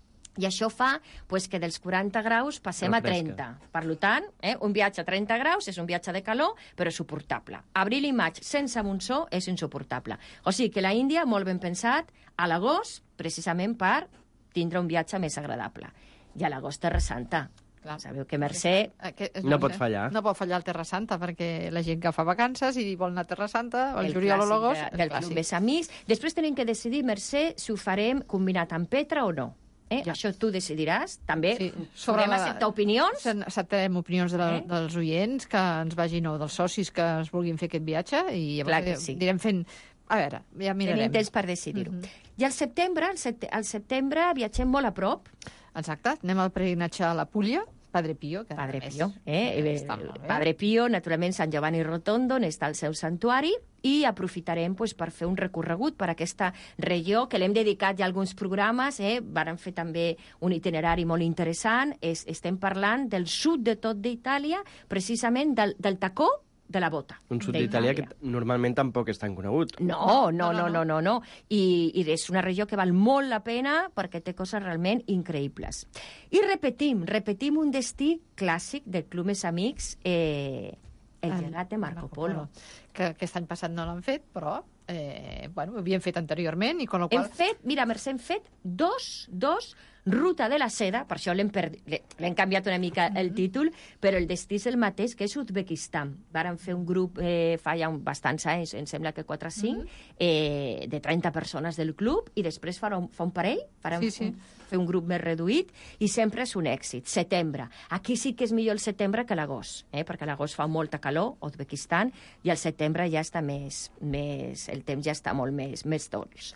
i això fa pues, que dels quaranta graus passem a Refresca. trenta. Per tant, eh, un viatge a trenta graus és un viatge de calor, però suportable. Abril i maig sense monsó és insuportable. O sigui que la Índia, molt ben pensat, a l'agost, precisament per tindre un viatge més agradable. I a l'agost Terra Santa. Clar. Sabeu que Mercè... Que és- No pot fallar. No pot fallar el Terra Santa, perquè la gent que fa vacances i vol anar a Terra Santa, o el, el juliol o clàssic l'agost, de- el del clàssic. Club Més Amics. Després tenim que decidir, Mercè, si ho farem combinat amb Petra o no. Eh? Ja. Això tu decidiràs, també. Sí, Sobre Podem acceptar opinions. Acceptarem opinions de la, Eh? dels oients que ens vagin, o dels socis que es vulguin fer aquest viatge, i Clar que llavors sí. direm fent... A veure, ja mirarem. Tenim temps per decidir-ho. Mhm. I al setembre, al, sept al setembre viatgem molt a prop. Exacte, anem al peregrinatge a la Puglia, Padre Pío. Que Padre és- Pío. Eh? eh, Eh, està molt bé. Padre Pío, naturalment, Sant Giovanni Rotondo, on està el seu santuari, i aprofitarem pues, per fer un recorregut per aquesta regió, que l'hem dedicat ja a alguns programes, eh? Varen fer també un itinerari molt interessant. Es, estem parlant del sud de tot d'Itàlia, precisament del, del tacó de la bota. Un sud d'Itàlia que d'Itàlia. normalment tampoc és tan conegut. No, no, no, no, no, no. I, I és una regió que val molt la pena perquè té coses realment increïbles. I repetim, repetim un destí clàssic del Club Més Amics, eh, el El llegat de Marco Polo. Que aquest any passat no l'han fet, però eh, bueno, ho havien fet anteriorment, i con lo qual... Hem fet, mira, Mercè, hem fet dos, dos, Ruta de la Seda, per això l'hem perdi- l'he- l'hem canviat una mica el títol, però el destí és el mateix, que és Uzbekistan. Varen fer un grup eh, fa ja un, bastants anys, em sembla que quatre o cinc, eh, de trenta persones del club, i després farà un, fa un parell, farà Sí, sí. un, fer un grup més reduït, i sempre és un èxit. Setembre. Aquí sí que és millor el setembre que l'agost, eh? perquè a l'agost fa molta calor, Uzbekistan, i al setembre ja està més, més el temps ja està molt més, més dolç.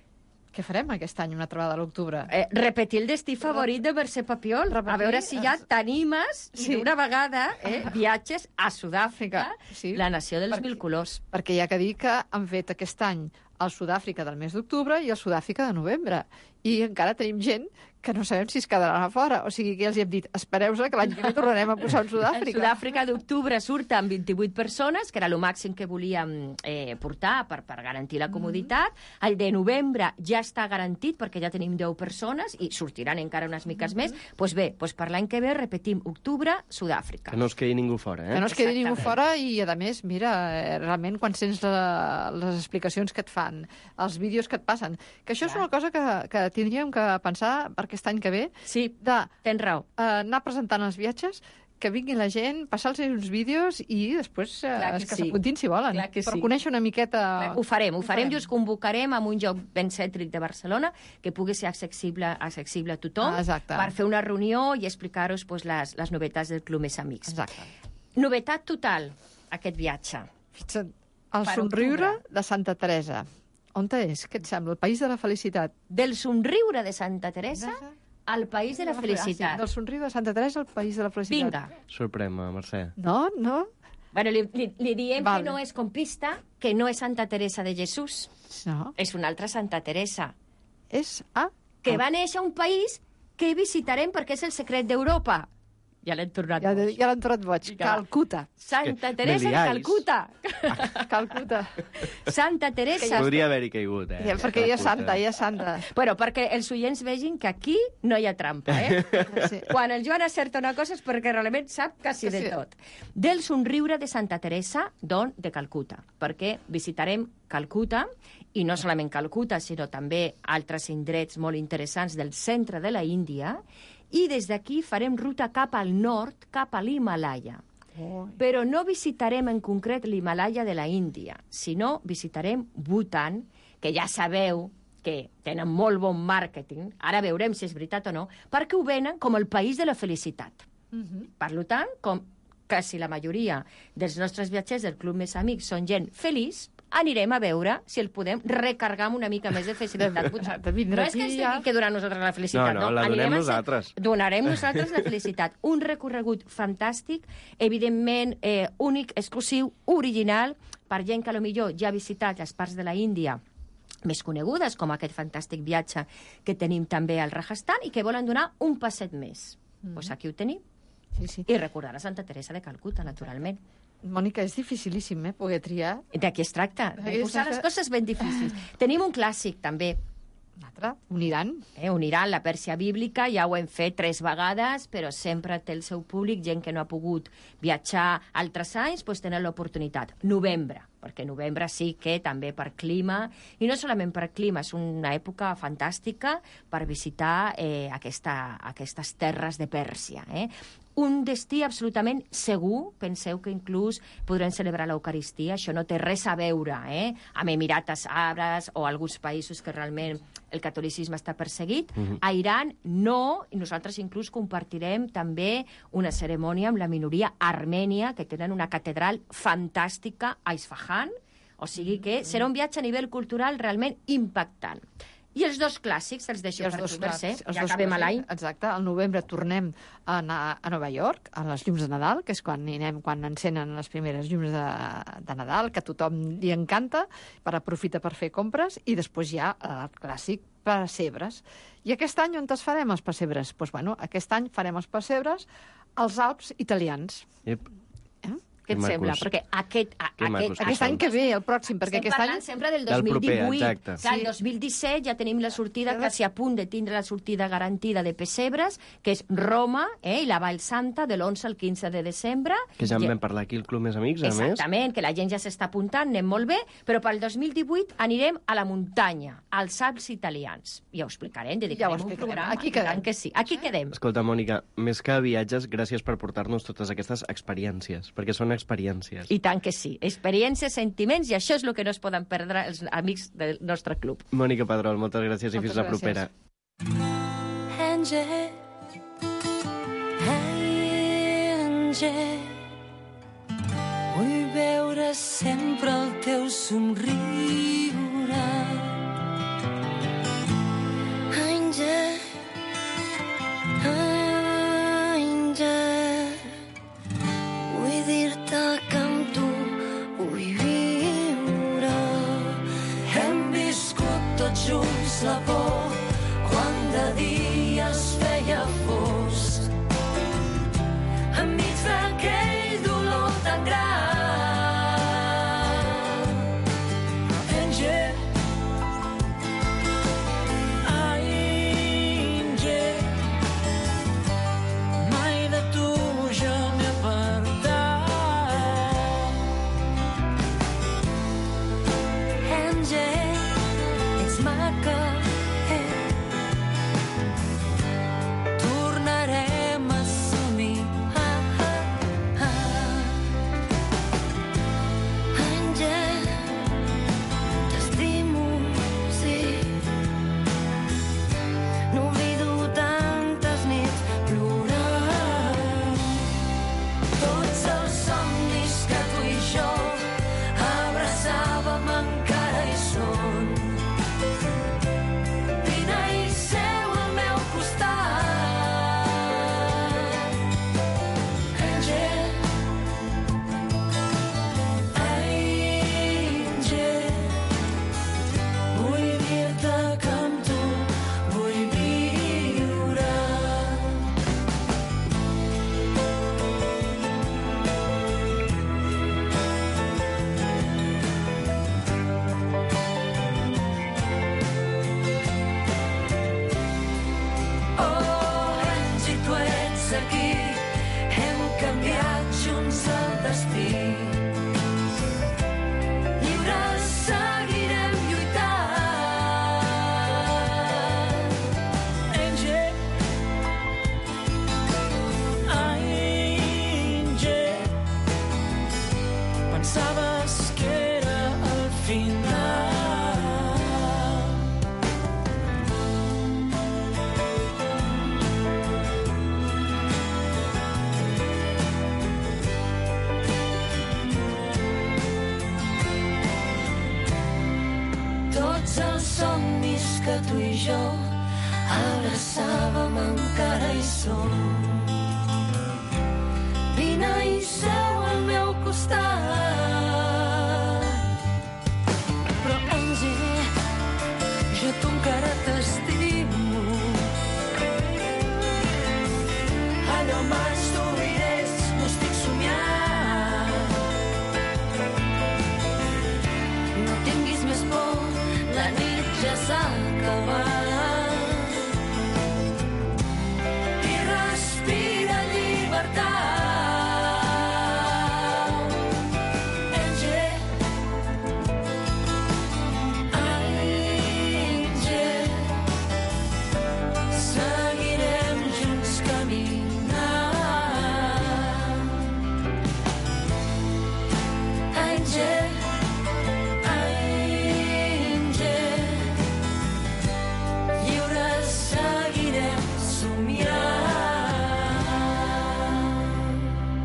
Què farem aquest any, una trobada a l'octubre? Eh, repetir el destí favorit de Mercè Papiol, Repetir? a veure si ja t'animes Sí. d'una vegada eh, viatges a Sud-àfrica, Sí. la nació dels Perquè- mil colors. Perquè hi ha que dir que han fet aquest any el Sud-àfrica del mes d'octubre i el Sud-àfrica de novembre. I encara tenim gent que no sabem si es quedaran a fora. O sigui que ja els hi hem dit, espereu-se que l'any que ve tornarem a posar en En Sud-àfrica. Sud-àfrica d'octubre surt amb vint-i-vuit persones, que era el màxim que volíem eh, portar per, per garantir la comoditat. El de novembre ja està garantit perquè ja tenim deu persones i sortiran encara unes miques més. Doncs pues bé, pues per l'any que ve repetim octubre, Sud-àfrica. Que no es quedi ningú fora, eh? Que no es quedi ningú fora i, a més, mira, eh, realment quan sents la, les explicacions que et fan, els vídeos que et passen, que això és una cosa que, que tindríem que pensar per aquest any que ve, sí, de tens raó. Eh, anar presentant els viatges, que vinguin la gent, passar-los uns vídeos i després eh, Clar que que sí. s'apuntin si volen, Clar que per sí. conèixer una miqueta... Ho farem, ho farem i us convocarem a un lloc ben cèntric de Barcelona que pugui ser accessible, accessible a tothom Ah, exacte. per fer una reunió i explicar-vos pues, les, les novetats del Club Més Amics. Exacte. Novetat total, aquest viatge. El Per somriure octubre. de Santa Teresa. On és? Què et sembla? El país de la felicitat. Del somriure de Santa Teresa al país de la felicitat. Ah, sí, del somriure de Santa Teresa al país de la felicitat. Vinga. Sorprèn-me, Mercè. No, no. Bueno, li, li, li diem Vale. que no és com pista, que no és Santa Teresa de Jesús. No. És una altra Santa Teresa. És a... Que va néixer a un país que visitarem perquè és el secret d'Europa. Ja l'hem tornat Ja, boig. ja l'han tornat boig. Vinga, Calcuta. Santa que Teresa me de liáis. Calcuta. Calcuta. Santa Teresa. Podria haver-hi caigut, eh? Ja, perquè ella és santa, ella és santa. Bueno, perquè els oients vegin que aquí no hi ha trampa, eh? Sí. Quan el Joan acerta una cosa és perquè realment sap quasi de Sí. tot. Del somriure de Santa Teresa, don de Calcuta, perquè visitarem Calcuta, i no solament Calcuta, sinó també altres indrets molt interessants del centre de la Índia, i des d'aquí farem ruta cap al nord, cap a l'Himalaya. Oh. Però no visitarem en concret l'Himalaya de la Índia, sinó visitarem Bhutan, que ja sabeu que tenen molt bon màrqueting, ara veurem si és veritat o no, perquè ho venen com el país de la felicitat. Mhm. Per tant, com quasi la majoria dels nostres viatgers del Club Més Amics són gent feliç, anirem a veure si el podem recargar amb una mica més de felicitat. Potser. de vindre No és que aquí ens ja. tingui que donar nosaltres la felicitat, No, no. no, la donem Anirem a ser- nosaltres. Donarem nosaltres la felicitat. Un recorregut fantàstic, evidentment eh, únic, exclusiu, original, per gent que potser ja ha visitat les parts de la Índia més conegudes, com aquest fantàstic viatge que tenim també al Rajasthan i que volen donar un passet més. Doncs pues aquí ho tenim. Sí, sí. I recordar a Santa Teresa de Calcuta, naturalment. Mònica, és dificilíssim, eh, poder triar. D'aquí es tracta, de D'aquí es posar les tracta. coses ben difícils. Tenim un clàssic, també. Un altre, un Iran. Eh, un Iran, la Pèrsia bíblica, ja ho hem fet tres vegades, però sempre té el seu públic, gent que no ha pogut viatjar altres anys, doncs tenen l'oportunitat. Novembre, perquè novembre sí que també per clima, i no solament per clima, és una època fantàstica per visitar eh, aquesta, aquestes terres de Pèrsia. Eh? Un destí absolutament segur, penseu que inclús podrem celebrar l'Eucaristia, això no té res a veure eh, amb Emirates Àrabs o alguns països que realment el catolicisme està perseguit. Mhm. A Iran no, i nosaltres inclús compartirem també una cerimònia amb la minoria armènia, que tenen una catedral fantàstica a Isfahan, o sigui que serà un viatge a nivell cultural realment impactant. I els dos clàssics els deixo I els per dos tu, Mercè, clàssics, els ja dos acabem clàssics, l'any. Exacte, al novembre tornem a anar a Nova York, a les llums de Nadal, que és quan anem, quan encenen les primeres llums de, de Nadal, que a tothom li encanta, per aprofitar per fer compres, i després ja el clàssic pessebres. I aquest any on es farem els pessebres? Doncs, bueno, aquest any farem els pessebres als Alps italians. Yep. Què et Que sembla? macos. Perquè aquest, a, Que macos aquest, que Aquest any que ve, el pròxim, perquè estem aquest parlant any... sempre del Del dos mil proper, divuit. exacte. Clar, el Sí. dos mil disset ja tenim la sortida quasi a punt de tindre la sortida garantida de Pessebres, que és Roma, eh, i la Vall Santa, de l'onze al quinze de desembre. Que ja en vam parlar aquí al Club Més Amics, a més. Exactament, que la gent ja s'està apuntant, anem molt bé, però pel dos mil divuit anirem a la muntanya, als Alps italians. Ja ho explicarem, dedicarem Ja ho un explicarem. programa. Aquí i quedem. tant que sí, aquí quedem. Escolta, Mònica, més que viatges, gràcies per portar-nos totes aquestes experiències, perquè són experiències. I tant que sí. Experiències, sentiments, i això és el que no es poden perdre els amics del nostre club. Mònica Pedrol, moltes gràcies i Moltes fins la gràcies. propera. Angie, Angie, vull veure sempre el teu somriure. Angie, Angie, vull dir-te que amb tu vull viure. Hem viscut tots junts la por quan de dia es feia fosc, enmig d'aquell dolor tan gran. Angie, Angie, mai de tu jo m'he apartat. Angie, ets maca, eh? Tornarem a somir. Ah, ah, ah. Àngel, t'estimo, sí. No oblido tantes nits plorant. Tots els somnis que tu i jo abraçàvem encara hi són. Vine i seu al meu costat. Àngel, Àngel, vull dir-te que amb tu vull viure. Oh, Angie, tu ets aquí, hem canviat junts el destí. Lliures seguirem lluitant. Angie, Angie, pensaves que era el final. Tots els somnis que tu i jo abraçàvem encara hi són. Vine i seu al meu costat. Però, Angie, jo tu encara t'estimo. Allò mas tu diràs, no estic somiant. No tinguis més por, la nit ja s'ha acabat. I respira llibertat. Angie, Angie, seguirem junts caminant. Angie, lliures seguirem somiant.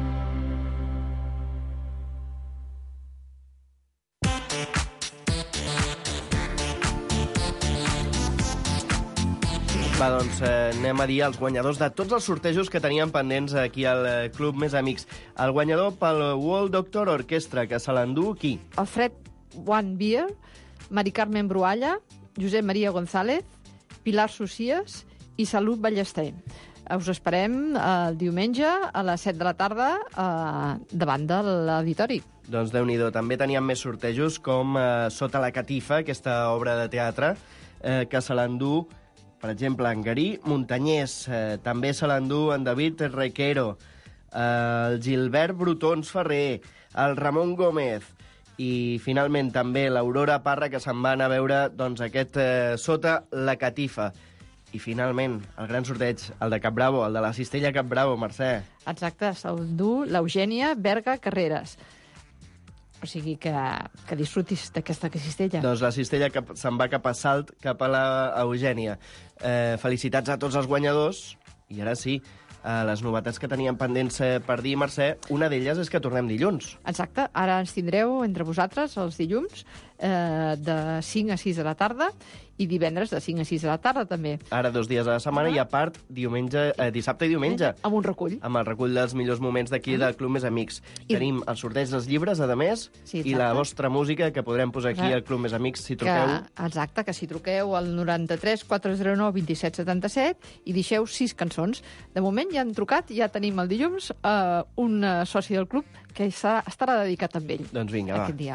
Va, doncs eh, anem a dir els guanyadors de tots els sortejos que teníem pendents aquí al eh, Club Més Amics. El guanyador pel World Doctor Orchestra, que se l'endú qui? Alfred One Beer, Mari Carmen Brualla, Josep Maria González, Pilar Socias i Salut Ballester. us esperem el diumenge a les set de la tarda eh, davant de l'auditori. Doncs Déu-n'hi-do, també teníem més sortejos com eh, Sota la catifa, aquesta obra de teatre, eh, que se l'endú, per exemple, en Garí Muntanyés, eh, també se l'endú en David Requero, eh, el Gilbert Brutons Ferrer, el Ramon Gómez, i finalment també l'Aurora Parra, que se'n va anar a veure doncs, aquest eh, Sota la catifa. I finalment, el gran sorteig, el de Cap Bravo, el de la Cistella Cap Bravo, Mercè. Exacte, s'endú l'Eugènia Berga Carreras. O sigui que, que disfrutis d'aquesta cistella. Doncs la cistella cap, se'n va cap a Salt, cap a la Eugènia. Eh, felicitats a tots els guanyadors. I ara sí, eh, les novetats que teníem pendents eh, per dir, Mercè, una d'elles és que tornem dilluns. Exacte, ara ens tindreu entre vosaltres els dilluns eh, de cinc a sis de la tarda i divendres de cinc a sis de la tarda també. Ara dos dies a la setmana i a part diumenge, eh, dissabte i diumenge. Amb un recull. Amb el recull dels millors moments d'aquí del Club Més Amics. I... Tenim el sorteig dels llibres, a més, sí, i la vostra música que podrem posar aquí al Club Més Amics si truqueu. Que, exacte, que si truqueu al noranta-tres quatre zero nou vint set setanta-set i deixeu sis cançons. De moment ja han trucat, ja tenim el dilluns eh, un uh, soci del club que serà, estarà dedicat amb ell. Doncs vinga, aquest va. dia.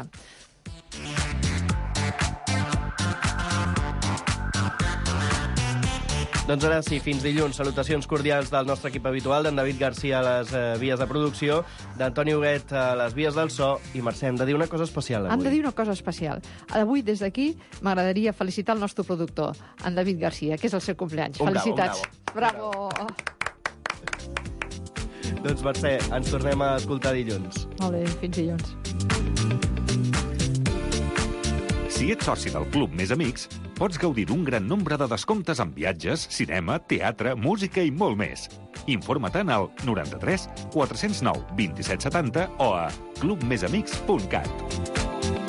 Doncs ara sí, fins dilluns. Salutacions cordials del nostre equip habitual, d'en David Garcia a les eh, vies de producció, d'Antoni Huguet a les vies del so, i Mercè, hem de dir una cosa especial avui. Hem de dir una cosa especial. Avui, des d'aquí, m'agradaria felicitar el nostre productor, en David Garcia, que és el seu cumpleaños. Un Felicitats. bravo, un bravo. Doncs Mercè, ens tornem a escoltar dilluns. Molt bé, fins dilluns. Si ets soci del Club Més Amics, pots gaudir d'un gran nombre de descomptes en viatges, cinema, teatre, música i molt més. Informa-te'n al noranta-tres quatre zero nou vint set setanta o a club més amics punt cat.